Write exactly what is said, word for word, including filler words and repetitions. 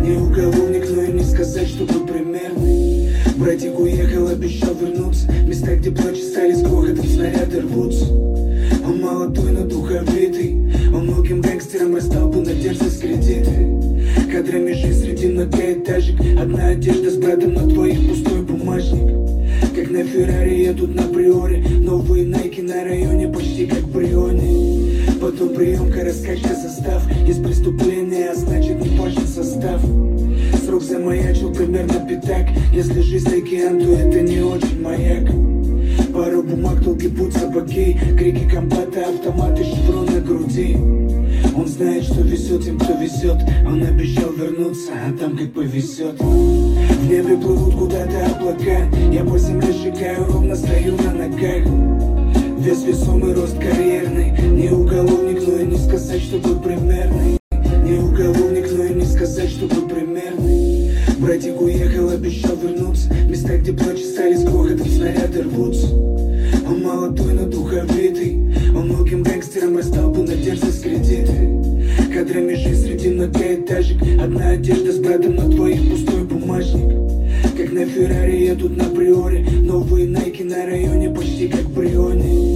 Не уголовник, но и не сказать, чтобы примерный. Братик уехал, обещал вернуться. Места, где плачи стали с грохотом, снаряды рвутся. Он молодой, но духовитый. Он многим гангстерам расстал бы на дерзость кредиты. Кадрами жизнь среди многоэтажек. Одна одежда с братом на двоих, пустой бумажник. Как на Феррари едут на Приоре. Новые Найки на районе, почти как Бриони. Потом приемка, раскачка, состав. Есть преступление, а значит не точен состав. Срок замаячил примерно пятак. Если жизнь океан, то это не очень маяк. Пару бумаг, долгий путь, собаки. Крики комбата, автоматы, шеврон на груди. Он знает, что везет тем, кто везет. Он обещал вернуться, а там как повезет. В небе плывут куда-то облака. Я по земле шагаю, ровно стою на ногах. Вес весомый, рост карьерный. Не уголовник, но и не сказать, чтобы примерный. Не уголовник, но и не сказать, чтобы примерный. Братик уехал, обещал вернуться. Места, где плачи стали с грохотом, снаряды рвутся. Он молодой, но духовитый. Он многим гангстерам расстал бы на дерзость кредиты. Кадрами жизнь среди многоэтажек. Одна одежда с братом на двоих, пустой бумажник. Как на Феррари едут на Приоре. Новые Найки на районе, почти как Бриони.